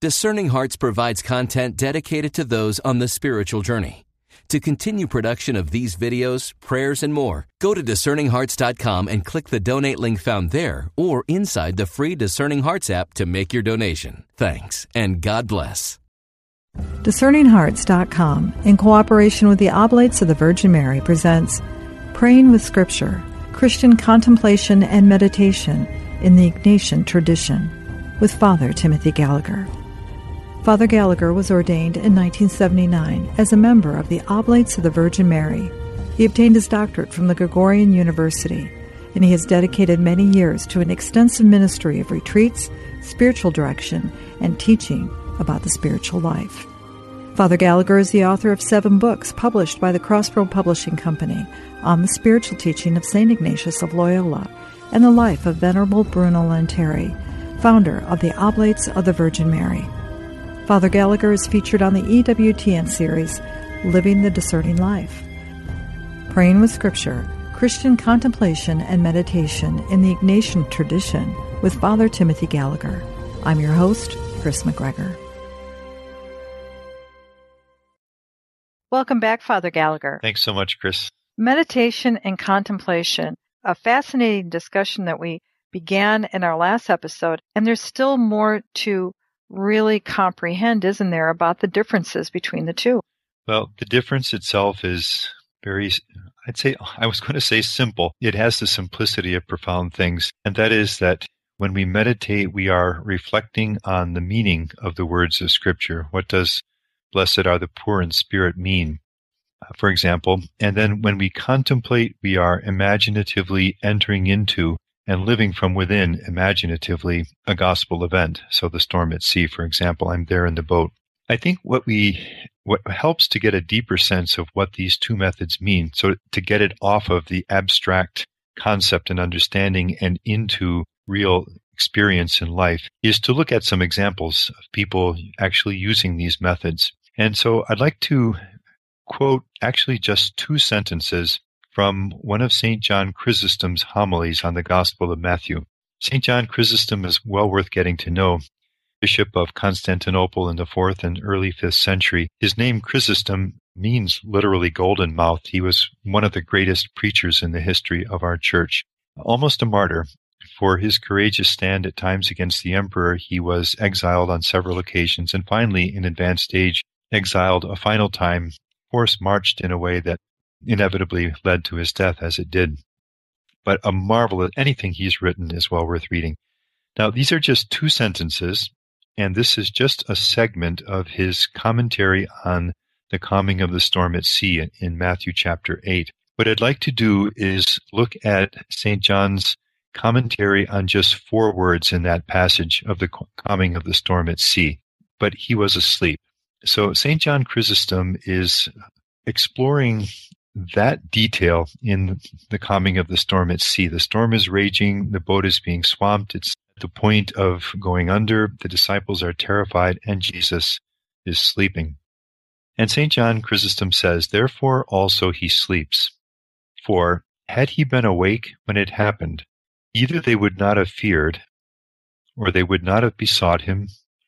Discerning Hearts provides content dedicated to those on the spiritual journey. To continue production of these videos, prayers, and more, go to discerninghearts.com and click the donate link found there or inside the free Discerning Hearts app to make your donation. Thanks, and God bless. DiscerningHearts.com, in cooperation with the Oblates of the Virgin Mary, presents Praying with Scripture, Christian Contemplation and Meditation in the Ignatian Tradition, with Father Timothy Gallagher. Father Gallagher was ordained in 1979 as a member of the Oblates of the Virgin Mary. He obtained his doctorate from the Gregorian University, and he has dedicated many years to an extensive ministry of retreats, spiritual direction, and teaching about the spiritual life. Father Gallagher is the author of 7 books published by the Crossroad Publishing Company on the spiritual teaching of St. Ignatius of Loyola and the life of Venerable Bruno Lanteri, founder of the Oblates of the Virgin Mary. Father Gallagher is featured on the EWTN series, Living the Discerning Life. Praying with Scripture, Christian Contemplation and Meditation in the Ignatian Tradition with Father Timothy Gallagher. I'm your host, Chris McGregor. Welcome back, Father Gallagher. Thanks so much, Chris. Meditation and contemplation, a fascinating discussion that we began in our last episode, and there's still more to really comprehend, isn't there, about the differences between the two? Well, the difference itself is I was going to say simple. It has the simplicity of profound things, and that is that when we meditate, we are reflecting on the meaning of the words of Scripture. What does "Blessed are the poor in spirit" mean, for example? And then when we contemplate, we are imaginatively entering into and living from within, imaginatively, a gospel event. So the storm at sea, for example, I'm there in the boat. I think what helps to get a deeper sense of what these two methods mean, so to get it off of the abstract concept and understanding and into real experience in life, is to look at some examples of people actually using these methods. And so I'd like to quote actually just 2 sentences from one of St. John Chrysostom's homilies on the Gospel of Matthew. St. John Chrysostom is well worth getting to know. Bishop of Constantinople in the 4th and early 5th century. His name Chrysostom means literally golden mouthed. He was one of the greatest preachers in the history of our church. Almost a martyr. For his courageous stand at times against the emperor, he was exiled on several occasions, and finally, in advanced age, exiled a final time, force-marched in a way that inevitably led to his death, as it did. But a marvel, anything he's written is well worth reading. Now, these are just 2 sentences, and this is just a segment of his commentary on the calming of the storm at sea in Matthew chapter 8. What I'd like to do is look at St. John's commentary on just 4 words in that passage of the calming of the storm at sea. But he was asleep. So St. John Chrysostom is exploring that detail in the calming of the storm at sea. The storm is raging, the boat is being swamped, it's at the point of going under, the disciples are terrified, and Jesus is sleeping. And St. John Chrysostom says, "Therefore also he sleeps. For had he been awake when it happened, either they would not have feared, or they would not have besought him,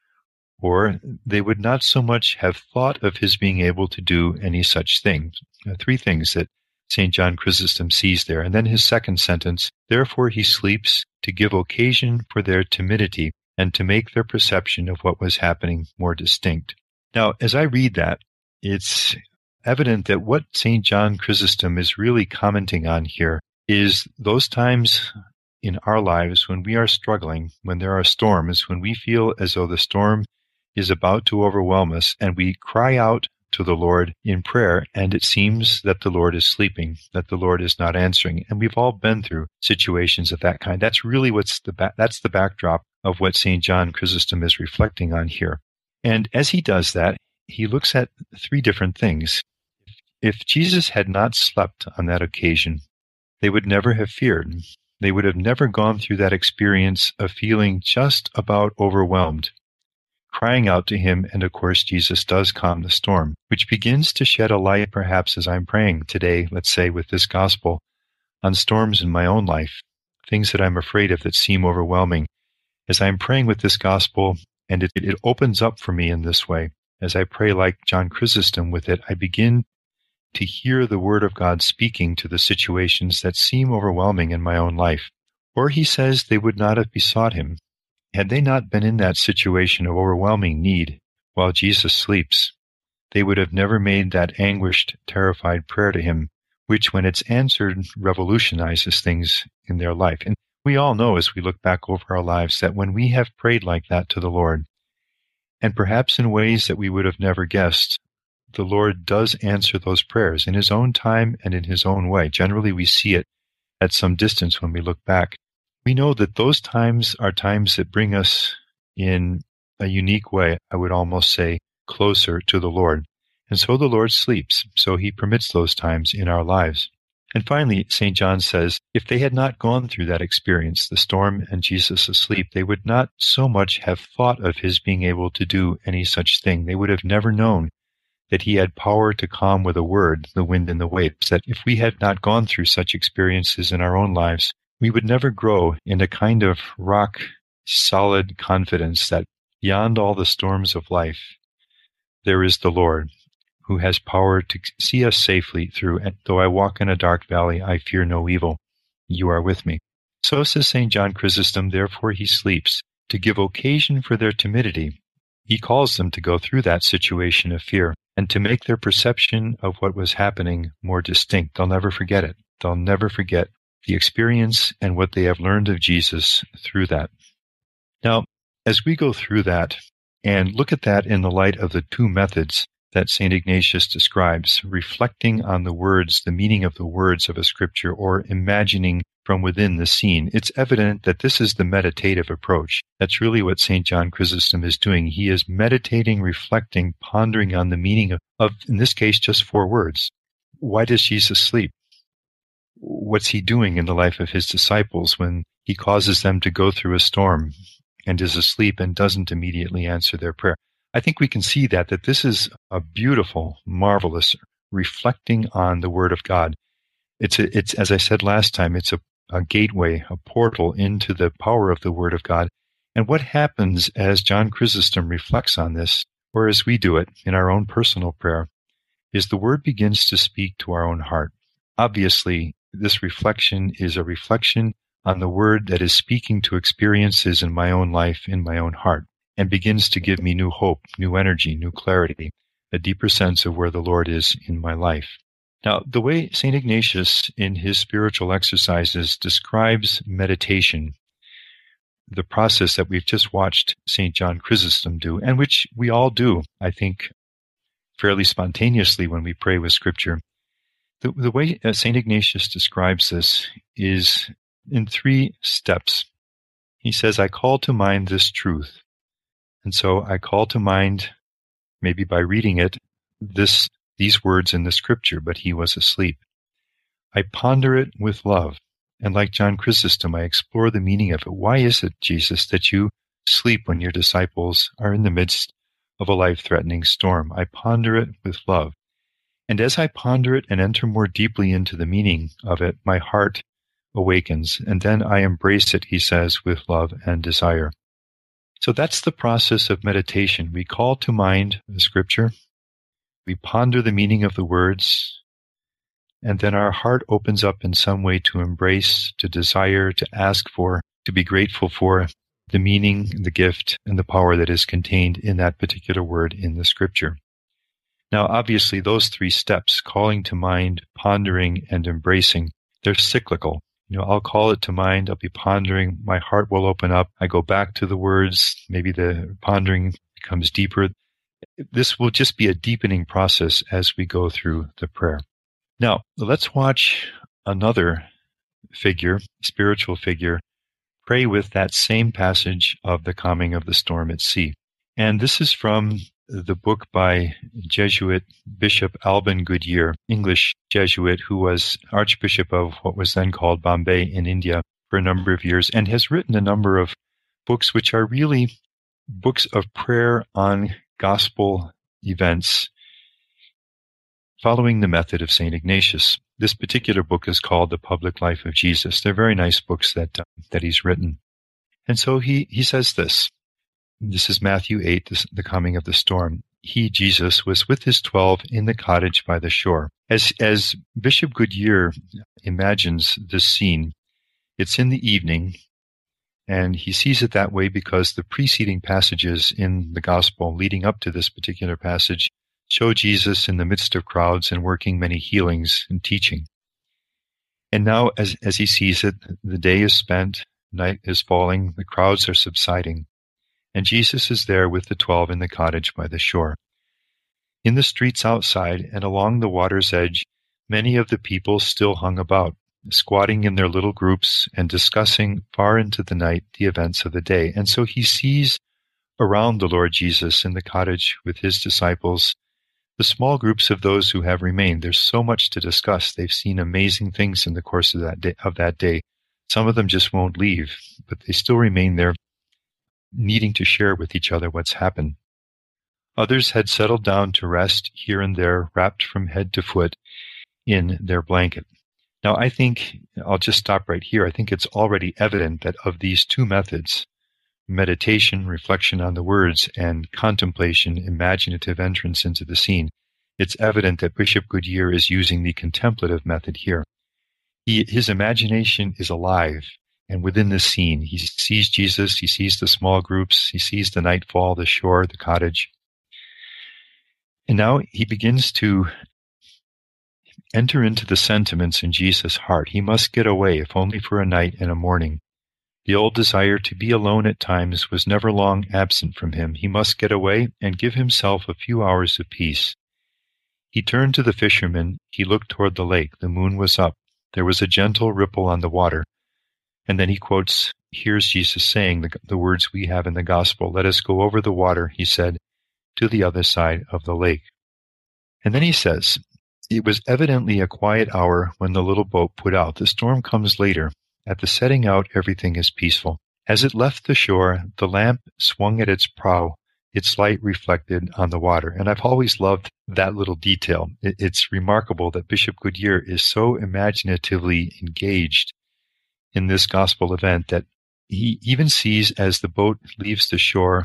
or they would not so much have thought of his being able to do any such thing." 3 things that St. John Chrysostom sees there. And then his second sentence, "Therefore he sleeps to give occasion for their timidity and to make their perception of what was happening more distinct." Now, as I read that, it's evident that what St. John Chrysostom is really commenting on here is those times in our lives when we are struggling, when there are storms, when we feel as though the storm is about to overwhelm us, and we cry out to the Lord in prayer, and it seems that the Lord is sleeping, that the Lord is not answering. And we've all been through situations of that kind. That's really that's the backdrop of what St. John Chrysostom is reflecting on here. And as he does that, he looks at 3 different things. If Jesus had not slept on that occasion, they would never have feared. They would have never gone through that experience of feeling just about overwhelmed, crying out to him, and of course Jesus does calm the storm, which begins to shed a light, perhaps as I'm praying today, let's say with this gospel, on storms in my own life, things that I'm afraid of that seem overwhelming. As I'm praying with this gospel, And it opens up for me in this way. As I pray like John Chrysostom with it, I begin to hear the Word of God speaking to the situations that seem overwhelming in my own life. Or he says they would not have besought him had they not been in that situation of overwhelming need while Jesus sleeps. They would have never made that anguished, terrified prayer to him, which, when it's answered, revolutionizes things in their life. And we all know as we look back over our lives that when we have prayed like that to the Lord, and perhaps in ways that we would have never guessed, the Lord does answer those prayers in his own time and in his own way. Generally, we see it at some distance when we look back. We know that those times are times that bring us in a unique way, I would almost say, closer to the Lord. And so the Lord sleeps, so he permits those times in our lives. And finally, St. John says, if they had not gone through that experience, the storm and Jesus asleep, they would not so much have thought of his being able to do any such thing. They would have never known that he had power to calm with a word the wind and the waves, that if we had not gone through such experiences in our own lives, we would never grow in a kind of rock solid confidence that beyond all the storms of life, there is the Lord who has power to see us safely through. And though I walk in a dark valley, I fear no evil. You are with me. So says St. John Chrysostom, therefore he sleeps, to give occasion for their timidity. He calls them to go through that situation of fear and to make their perception of what was happening more distinct. They'll never forget it. They'll never forget the experience and what they have learned of Jesus through that. Now, as we go through that and look at that in the light of the two methods that St. Ignatius describes, reflecting on the words, the meaning of the words of a scripture, or imagining from within the scene, it's evident that this is the meditative approach. That's really what St. John Chrysostom is doing. He is meditating, reflecting, pondering on the meaning of, in this case, just 4 words. Why does Jesus sleep? What's he doing in the life of his disciples when he causes them to go through a storm and is asleep and doesn't immediately answer their prayer? I think we can see that this is a beautiful, marvelous reflecting on the Word of God. It's as I said last time, it's a gateway, a portal into the power of the Word of God. And what happens as John Chrysostom reflects on this, or as we do it in our own personal prayer, is the Word begins to speak to our own heart. Obviously, this reflection is a reflection on the Word that is speaking to experiences in my own life, in my own heart, and begins to give me new hope, new energy, new clarity, a deeper sense of where the Lord is in my life. Now, the way St. Ignatius in his spiritual exercises describes meditation, the process that we've just watched St. John Chrysostom do, and which we all do, I think, fairly spontaneously when we pray with Scripture, the way St. Ignatius describes this is in 3 steps. He says, I call to mind this truth. And so I call to mind, maybe by reading it, these words in the Scripture, but he was asleep. I ponder it with love. And like John Chrysostom, I explore the meaning of it. Why is it, Jesus, that you sleep when your disciples are in the midst of a life-threatening storm? I ponder it with love. And as I ponder it and enter more deeply into the meaning of it, my heart awakens. And then I embrace it, he says, with love and desire. So that's the process of meditation. We call to mind the Scripture. We ponder the meaning of the words. And then our heart opens up in some way to embrace, to desire, to ask for, to be grateful for the meaning, the gift, and the power that is contained in that particular word in the Scripture. Now, obviously, those 3 steps, calling to mind, pondering, and embracing, they're cyclical. I'll call it to mind, I'll be pondering, my heart will open up, I go back to the words, maybe the pondering becomes deeper. This will just be a deepening process as we go through the prayer. Now, let's watch another figure, spiritual figure, pray with that same passage of the calming of the storm at sea. And this is from the book by Jesuit Bishop Alban Goodyear, English Jesuit, who was Archbishop of what was then called Bombay in India for a number of years, and has written a number of books which are really books of prayer on gospel events following the method of St. Ignatius. This particular book is called The Public Life of Jesus. They're very nice books that he's written. And so he says this, This is Matthew 8, the coming of the storm. He, Jesus, was with his 12 in the cottage by the shore. As Bishop Goodyear imagines this scene, it's in the evening, and he sees it that way because the preceding passages in the gospel leading up to this particular passage show Jesus in the midst of crowds and working many healings and teaching. And now, as he sees it, the day is spent, night is falling, the crowds are subsiding, and Jesus is there with the 12 in the cottage by the shore. In the streets outside and along the water's edge, many of the people still hung about, squatting in their little groups and discussing far into the night the events of the day. And so he sees around the Lord Jesus in the cottage with his disciples the small groups of those who have remained. There's so much to discuss. They've seen amazing things in the course of that day. Some of them just won't leave, but they still remain there, needing to share with each other what's happened. Others had settled down to rest here and there, wrapped from head to foot in their blanket. Now, I think, I'll just stop right here. I think it's already evident that of these two methods, meditation, reflection on the words, and contemplation, imaginative entrance into the scene, it's evident that Bishop Goodyear is using the contemplative method here. His imagination is alive, and within the scene, he sees Jesus, he sees the small groups, he sees the nightfall, the shore, the cottage. And now he begins to enter into the sentiments in Jesus' heart. He must get away, if only for a night and a morning. The old desire to be alone at times was never long absent from him. He must get away and give himself a few hours of peace. He turned to the fishermen. He looked toward the lake. The moon was up. There was a gentle ripple on the water. And then he quotes, here's Jesus saying the words we have in the gospel. Let us go over the water, he said, to the other side of the lake. And then he says, it was evidently a quiet hour when the little boat put out. The storm comes later. At the setting out, everything is peaceful. As it left the shore, the lamp swung at its prow, its light reflected on the water. And I've always loved that little detail. It's remarkable that Bishop Goodyear is so imaginatively engaged in this gospel event that he even sees, as the boat leaves the shore,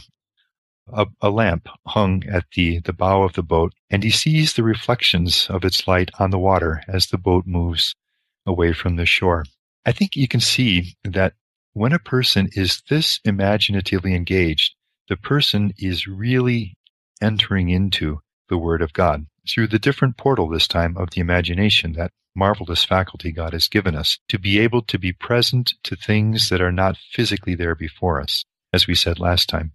a lamp hung at the bow of the boat, and he sees the reflections of its light on the water as the boat moves away from the shore. I think you can see that when a person is this imaginatively engaged, the person is really entering into the Word of God through the different portal this time of the imagination, that marvelous faculty God has given us to be able to be present to things that are not physically there before us, as we said last time.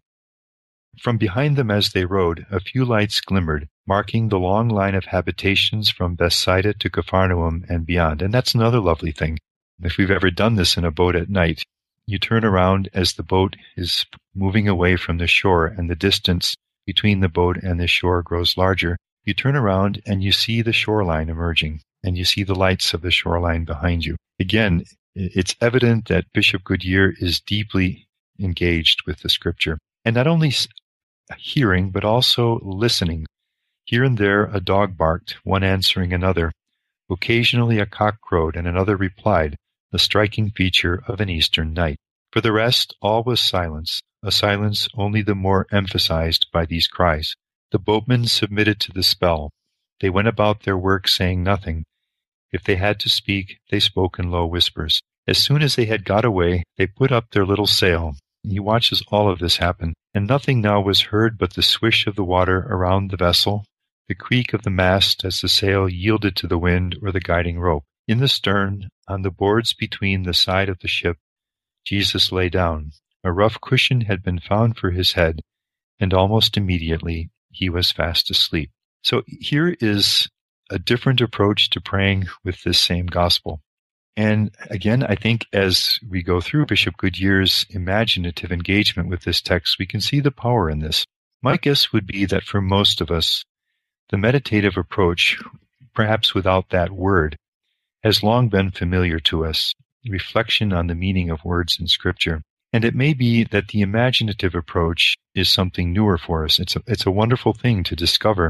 From behind them as they rode, a few lights glimmered, marking the long line of habitations from Bethsaida to Capharnaum and beyond. And that's another lovely thing. If we've ever done this in a boat at night, you turn around as the boat is moving away from the shore and the distance between the boat and the shore grows larger. You turn around and you see the shoreline emerging, and you see the lights of the shoreline behind you. Again, it's evident that Bishop Goodyear is deeply engaged with the Scripture, and not only hearing, but also listening. Here and there a dog barked, one answering another. Occasionally a cock crowed and another replied, the striking feature of an Eastern night. For the rest, all was silence, a silence only the more emphasized by these cries. The boatmen submitted to the spell. They went about their work saying nothing. If they had to speak, they spoke in low whispers. As soon as they had got away, they put up their little sail. He watches all of this happen, and nothing now was heard but the swish of the water around the vessel, the creak of the mast as the sail yielded to the wind or the guiding rope. In the stern, on the boards between the side of the ship, Jesus lay down. A rough cushion had been found for his head, and almost immediately he was fast asleep. So here is a different approach to praying with this same gospel. And again, I think as we go through Bishop Goodyear's imaginative engagement with this text, we can see the power in this. My guess would be that for most of us, the meditative approach, perhaps without that word, has long been familiar to us, reflection on the meaning of words in Scripture. And it may be that the imaginative approach is something newer for us. It's a wonderful thing to discover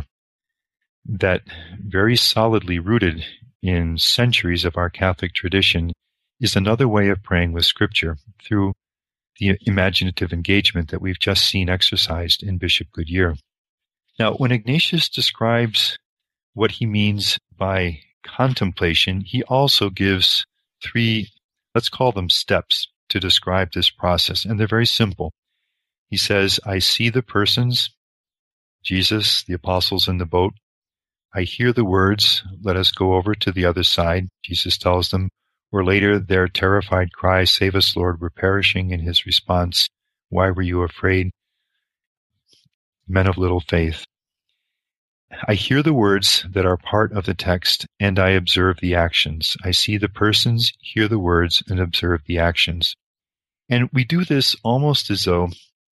that very solidly rooted in centuries of our Catholic tradition is another way of praying with Scripture through the imaginative engagement that we've just seen exercised in Bishop Goodyear. Now, when Ignatius describes what he means by contemplation, he also gives 3, let's call them steps, to describe this process, and they're very simple. He says, I see the persons, Jesus, the apostles in the boat. I hear the words, let us go over to the other side, Jesus tells them, or later their terrified cry, save us, Lord, we're perishing, in his response, why were you afraid? Men of little faith. I hear the words that are part of the text, and I observe the actions. I see the persons, hear the words, and observe the actions. And we do this almost as though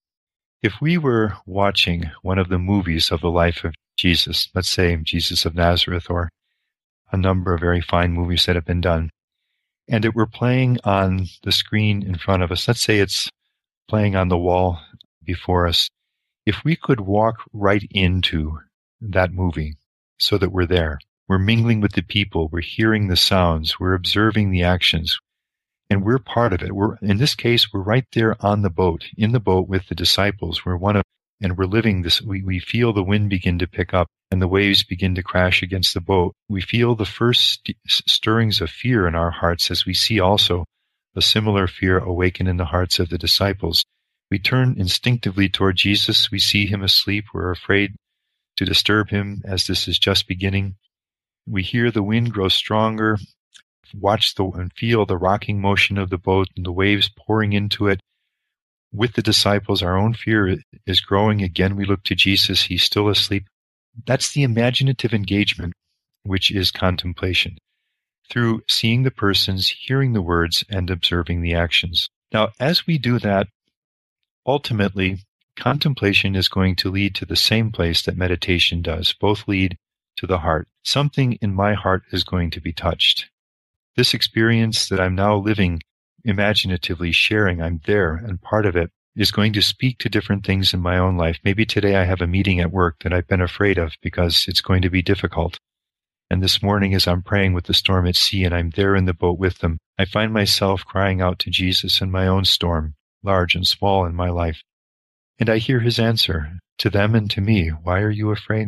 if we were watching one of the movies of the life of Jesus, let's say Jesus of Nazareth, or a number of very fine movies that have been done, and it were playing on the screen in front of us, let's say it's playing on the wall before us, if we could walk right into that movie so that we're there, we're mingling with the people, we're hearing the sounds, we're observing the actions, and we're part of it. In this case, we're right there on the boat, in the boat with the disciples. And we're living this. We feel the wind begin to pick up and the waves begin to crash against the boat. We feel the first stirrings of fear in our hearts as we see also a similar fear awaken in the hearts of the disciples. We turn instinctively toward Jesus. We see him asleep. We're afraid to disturb him as this is just beginning. We hear the wind grow stronger, watch and feel the rocking motion of the boat and the waves pouring into it. With the disciples, our own fear is growing. Again, we look to Jesus. He's still asleep. That's the imaginative engagement, which is contemplation, through seeing the persons, hearing the words, and observing the actions. Now, as we do that, ultimately, contemplation is going to lead to the same place that meditation does. Both lead to the heart. Something in my heart is going to be touched. This experience that I'm now living, imaginatively sharing, I'm there, and part of it is going to speak to different things in my own life. Maybe today I have a meeting at work that I've been afraid of because it's going to be difficult. And this morning as I'm praying with the storm at sea and I'm there in the boat with them, I find myself crying out to Jesus in my own storm, large and small in my life. And I hear his answer to them and to me, why are you afraid?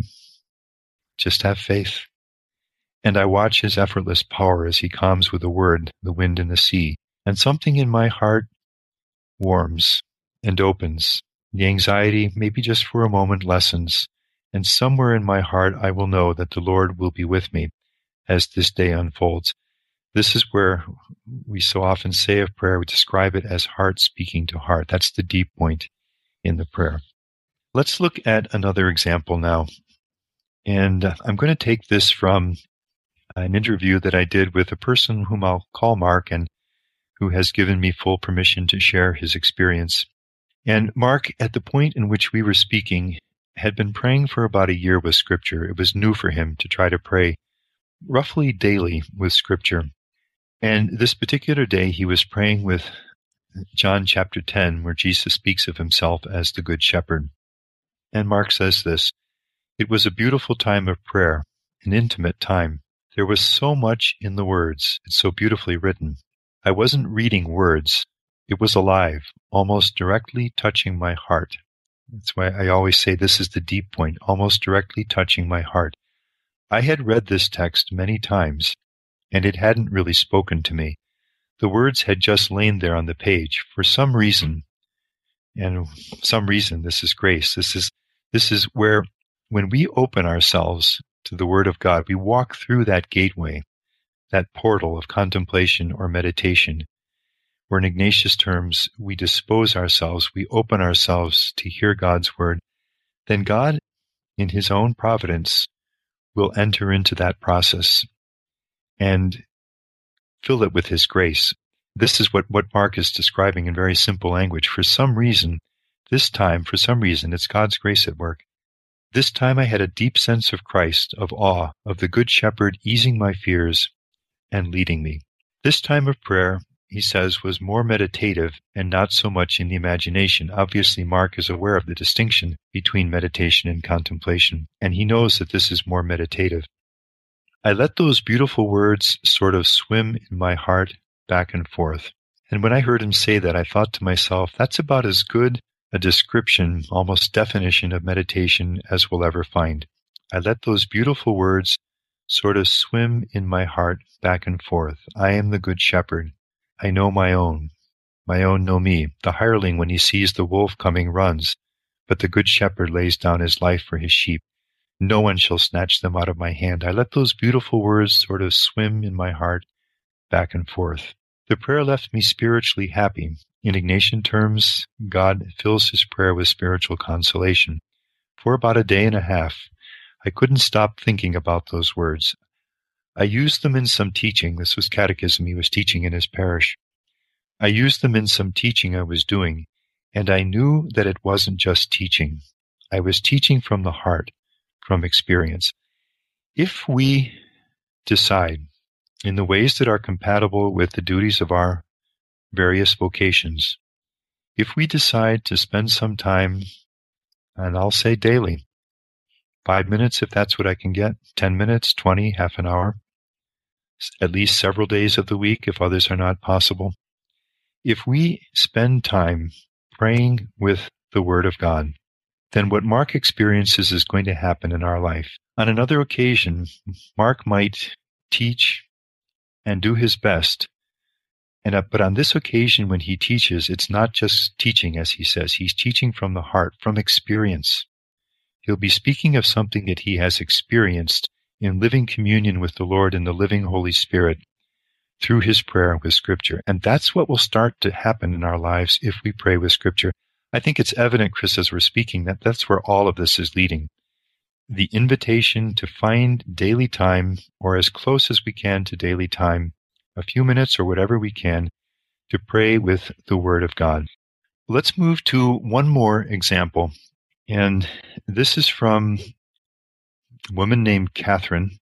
Just have faith. And I watch his effortless power as he calms with a word the wind and the sea. And something in my heart warms and opens. The anxiety, maybe just for a moment, lessens. And somewhere in my heart I will know that the Lord will be with me as this day unfolds. This is where we so often say of prayer, we describe it as heart speaking to heart. That's the deep point in the prayer. Let's look at another example now. And I'm going to take this from an interview that I did with a person whom I'll call Mark and who has given me full permission to share his experience. And Mark, at the point in which we were speaking, had been praying for about a year with Scripture. It was new for him to try to pray roughly daily with Scripture. And this particular day, he was praying with John chapter 10, where Jesus speaks of himself as the Good Shepherd. And Mark says this, "It was a beautiful time of prayer, an intimate time. There was so much in the words. It's so beautifully written. I wasn't reading words. It was alive, almost directly touching my heart." That's why I always say this is the deep point, almost directly touching my heart. I had read this text many times, and it hadn't really spoken to me. The words had just lain there on the page for some reason, and some reason this is grace. This is where, when we open ourselves to the Word of God, we walk through that gateway, that portal of contemplation or meditation, where in Ignatius terms, we dispose ourselves, we open ourselves to hear God's Word. Then God, in His own providence, will enter into that process and fill it with His grace. This is what Mark is describing in very simple language. For some reason, this time, it's God's grace at work. This time I had a deep sense of Christ, of awe, of the Good Shepherd easing my fears and leading me. This time of prayer, he says, was more meditative and not so much in the imagination. Obviously, Mark is aware of the distinction between meditation and contemplation, and he knows that this is more meditative. I let those beautiful words sort of swim in my heart back and forth, And when I heard him say that, I thought to myself, that's about as good a description, almost definition of meditation as we'll ever find. I let those beautiful words sort of swim in my heart back and forth. I am the good shepherd. I know my own know me. The hireling, when he sees the wolf coming, runs, but the good shepherd lays down his life for his sheep. No one shall snatch them out of my hand. I let those beautiful words sort of swim in my heart back and forth. The prayer left me spiritually happy. In Ignatian terms, God fills his prayer with spiritual consolation. For about a day and a half, I couldn't stop thinking about those words. I used them in some teaching. This was catechism he was teaching in his parish. I used them in some teaching I was doing, and I knew that it wasn't just teaching. I was teaching from the heart, from experience. If we decide in the ways that are compatible with the duties of our various vocations, if we decide to spend some time, and I'll say daily, 5 minutes if that's what I can get, 10 minutes, 20, half an hour, at least several days of the week if others are not possible. If we spend time praying with the Word of God, then what Mark experiences is going to happen in our life. On another occasion, Mark might teach and do his best, but on this occasion when he teaches, it's not just teaching, as he says. He's teaching from the heart, from experience. He'll be speaking of something that he has experienced in living communion with the Lord and the living Holy Spirit through his prayer with Scripture. And that's what will start to happen in our lives if we pray with Scripture. I think it's evident, Chris, as we're speaking, that that's where all of this is leading. The invitation to find daily time, or as close as we can to daily time, a few minutes or whatever we can, to pray with the Word of God. Let's move to one more example. And this is from a woman named Catherine,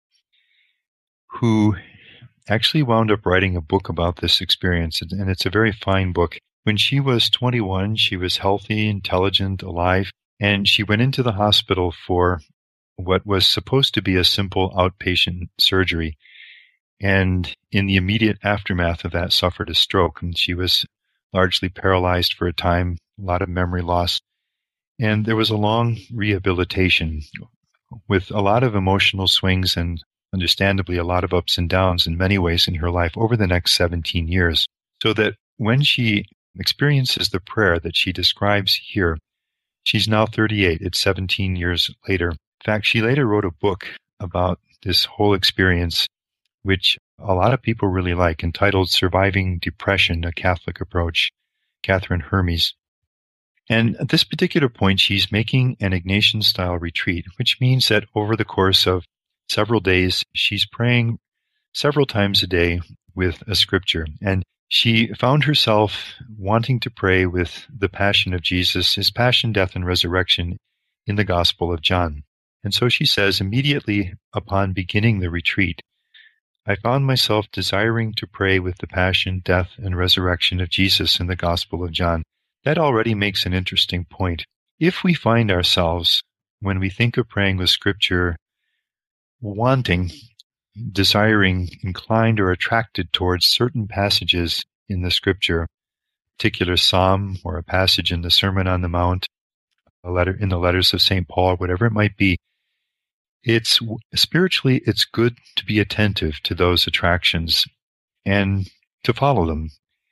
who actually wound up writing a book about this experience, and it's a very fine book. When she was 21, she was healthy, intelligent, alive, and she went into the hospital for what was supposed to be a simple outpatient surgery, and in the immediate aftermath of that suffered a stroke, and she was largely paralyzed for a time, a lot of memory loss, and there was a long rehabilitation with a lot of emotional swings and understandably a lot of ups and downs in many ways in her life over the next 17 years, so that when she experiences the prayer that she describes here, she's now 38. It's 17 years later. In fact, she later wrote a book about this whole experience, which a lot of people really like, entitled Surviving Depression, A Catholic Approach, Catherine Hermes. And at this particular point, she's making an Ignatian-style retreat, which means that over the course of several days, she's praying several times a day with a scripture. And she found herself wanting to pray with the Passion of Jesus, his passion, death, and resurrection in the Gospel of John. And so she says, immediately upon beginning the retreat, I found myself desiring to pray with the passion, death, and resurrection of Jesus in the Gospel of John. That already makes an interesting point. If we find ourselves, when we think of praying with Scripture, wanting, desiring, inclined, or attracted towards certain passages in the Scripture, a particular psalm or a passage in the Sermon on the Mount, a letter in the letters of St. Paul, whatever it might be, spiritually, it's good to be attentive to those attractions and to follow them.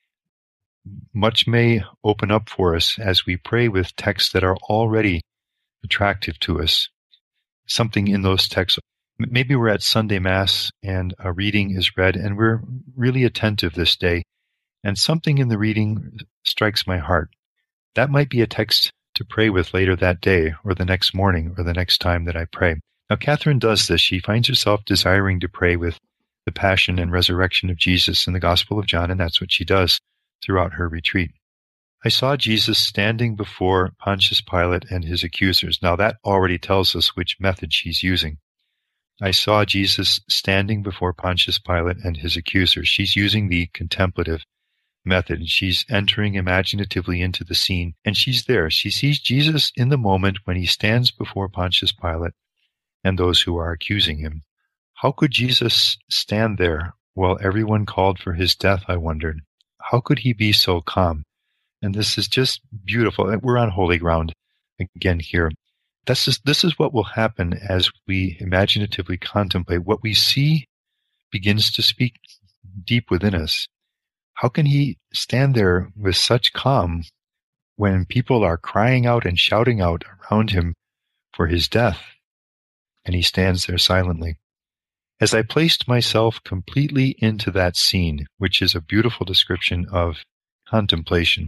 Much may open up for us as we pray with texts that are already attractive to us. Something in those texts, maybe we're at Sunday Mass and a reading is read and we're really attentive this day, and something in the reading strikes my heart. That might be a text to pray with later that day or the next morning or the next time that I pray. Now, Catherine does this. She finds herself desiring to pray with the passion and resurrection of Jesus in the Gospel of John, and that's what she does throughout her retreat. I saw Jesus standing before Pontius Pilate and his accusers. Now, that already tells us which method she's using. I saw Jesus standing before Pontius Pilate and his accusers. She's using the contemplative method. She's entering imaginatively into the scene, and she's there. She sees Jesus in the moment when he stands before Pontius Pilate and those who are accusing him. How could Jesus stand there while everyone called for his death, I wondered? how could he be so calm? And this is just beautiful. We're on holy ground again here. This is what will happen as we imaginatively contemplate. What we see begins to speak deep within us. How can he stand there with such calm when people are crying out and shouting out around him for his death? And he stands there silently. As I placed myself completely into that scene, which is a beautiful description of contemplation,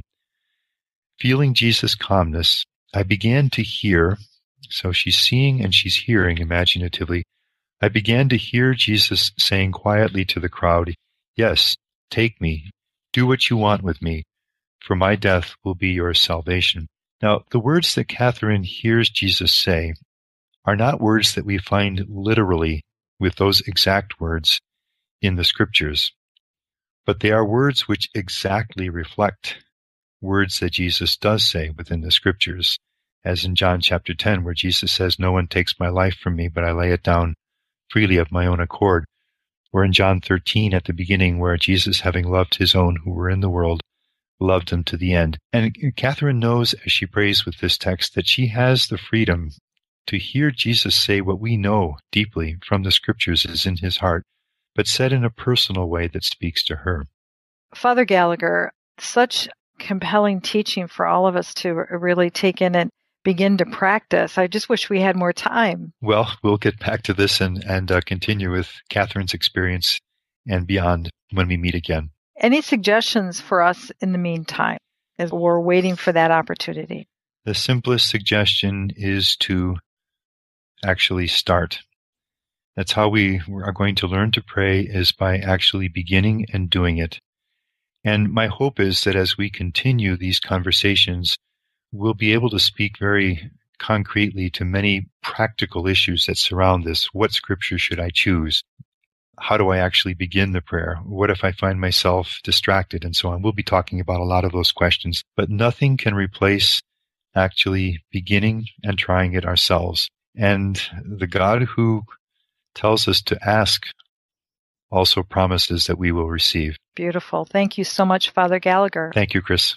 feeling Jesus' calmness, I began to hear, so she's seeing and she's hearing imaginatively, I began to hear Jesus saying quietly to the crowd, "Yes, take me, do what you want with me, for my death will be your salvation." Now, the words that Catherine hears Jesus say are not words that we find literally with those exact words in the Scriptures, but they are words which exactly reflect words that Jesus does say within the Scriptures, as in John chapter 10, where Jesus says, "No one takes my life from me, but I lay it down freely of my own accord." Or in John 13 at the beginning, where Jesus, having loved his own who were in the world, loved them to the end. And Catherine knows as she prays with this text that she has the freedom to hear Jesus say what we know deeply from the Scriptures is in his heart, but said in a personal way that speaks to her. Father Gallagher, such compelling teaching for all of us to really take in and begin to practice. I just wish we had more time. Well, we'll get back to this and continue with Catherine's experience and beyond when we meet again. Any suggestions for us in the meantime as we're waiting for that opportunity? The simplest suggestion is to actually start. That's how we are going to learn to pray, is by actually beginning and doing it. And my hope is that as we continue these conversations, we'll be able to speak very concretely to many practical issues that surround this. What Scripture should I choose? How do I actually begin the prayer? What if I find myself distracted, and so on? We'll be talking about a lot of those questions, but nothing can replace actually beginning and trying it ourselves. And the God who tells us to ask also promises that we will receive. Beautiful. Thank you so much, Father Gallagher. Thank you, Chris.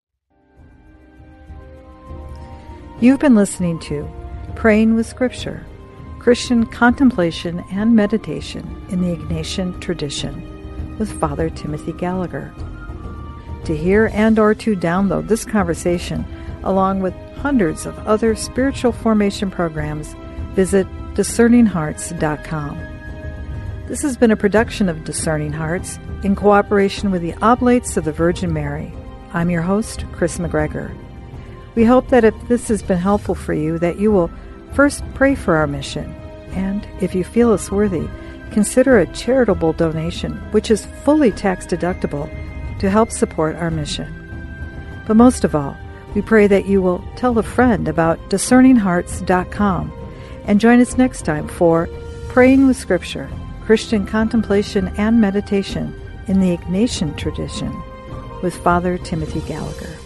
You've been listening to Praying with Scripture, Christian Contemplation and Meditation in the Ignatian Tradition with Father Timothy Gallagher. To hear and or to download this conversation, along with hundreds of other spiritual formation programs, visit discerninghearts.com. This has been a production of Discerning Hearts in cooperation with the Oblates of the Virgin Mary. I'm your host, Chris McGregor. We hope that if this has been helpful for you, that you will first pray for our mission, and if you feel us worthy, consider a charitable donation, which is fully tax-deductible, to help support our mission. But most of all, we pray that you will tell a friend about discerninghearts.com and join us next time for Praying with Scripture, Christian Contemplation and Meditation in the Ignatian Tradition with Father Timothy Gallagher.